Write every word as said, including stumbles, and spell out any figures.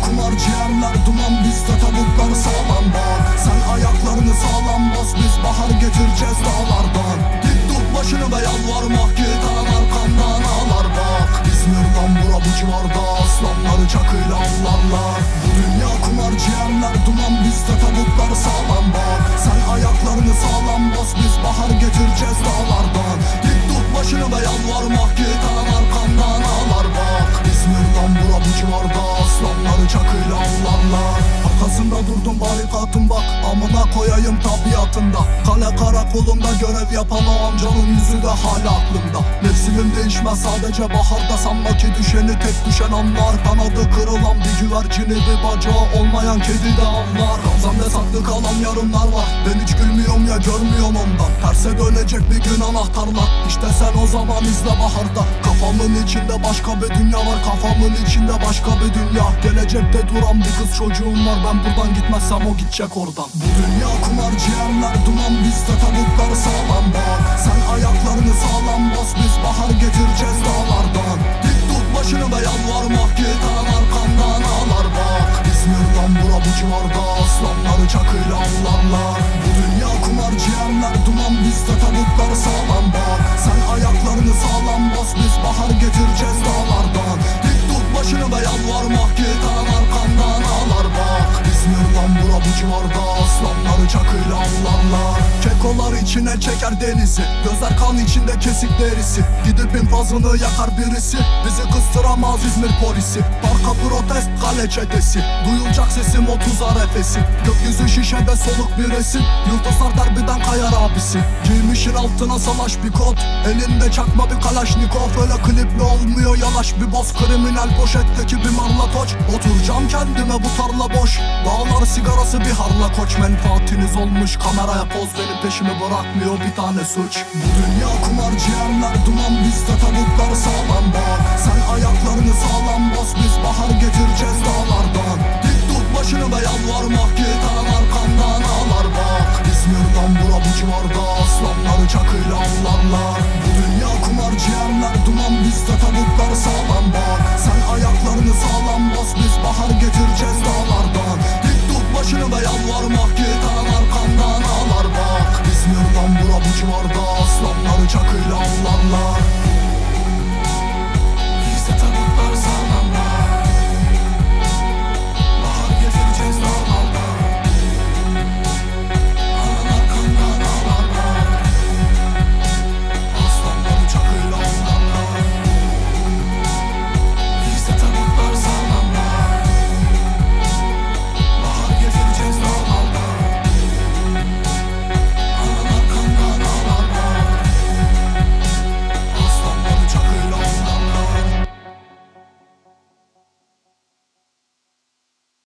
kumar, ciğerler duman, bizde tavuklar sağlam bak. Sen ayaklarını sağlam bas, biz bahar getireceğiz dağlardan. Dik tut başını ve yalvarmak, git anan arkandan ağlar bak. İzmir'den bura bu civarda aslanları çakıyla avlarlar. Bu dünya kumar, ciğerler duman, bizde tavuklar sağlam bak. Sen ayaklarını sağlam bas, biz bahar getireceğiz dağlardan. Dik tut başını ve yalvarmak, git anan arkandan ağlar bak. İzmir'den bura bu civarda aslanları çakıyla avlarlar. Arkasında durdum barikatın bak, amına koyayım tabiatında. Kale karakolunda görev yapan o amcanın yüzü de hala aklımda. Mevsimim değişmez sadece baharda, sanma ki düşeni tek düşen anlar. Kanadı kırılan bir güvercini, bir bacağı olmayan kedi de avlar. Gamzamda saklı kalan yarınlar var, ben hiç gülmüyorum ya görmüyorum ondan. Terse dönecek bir gün anahtarlar, İşte sen o zaman izle baharda. Kafamın içinde başka bir dünya var, kafamın içinde başka bir dünya. Gelecekte duran bir kız çocuğum var, ben buradan gitmezsem o gidecek oradan. Bu dünya kumar, ciğerler duman, bizde tavuklar sağlam bak. Sen ayaklarını sağlam bas, biz bahar getireceğiz dağlardan. Dik tut başını ve yalvarmak, git anan arkandan ağlar bak. İzmir'den bura bu civarda aslanları çakıyla avlarlar. Bu dünya kumar, ciğerler duman, bizde tavuklar sağlam bak. Sen ayaklarını sağlam bas, biz bahar getireceğiz dağlardan. Dik tut başını ve yalvarmak, git anan arkandan ağlar bak. İzmir'den bura bu civarda aslanları çakıyla avlarlar. Kekolar içine çeker denizi, gözler kan içinde kesik derisi. Gidip infazını yakar birisi, bizi kıstıramaz İzmir polisi. Parka protest kale çetesi, duyulacak sesim otuz arefesi. Gökyüzü şişede soluk bir resim, yıldızlar derbiden kayar abisi. Giymişin altına salaş bir kot, elinde çakma bir kalaşnikov. Öyle klipli olmuyor yalaş bir boz, kriminal poşetteki bir marlatoç. Oturacağım kendime bu tarla boş, dağlar sigarası bir harla koç. Menfaatiniz olmuş kameraya poz, benim peşimi bırakmıyor bir tane suç. Bu dünya kumar, ciğerler duman, bizde tavuklar sağlam bak. Sen ayaklarını sağlam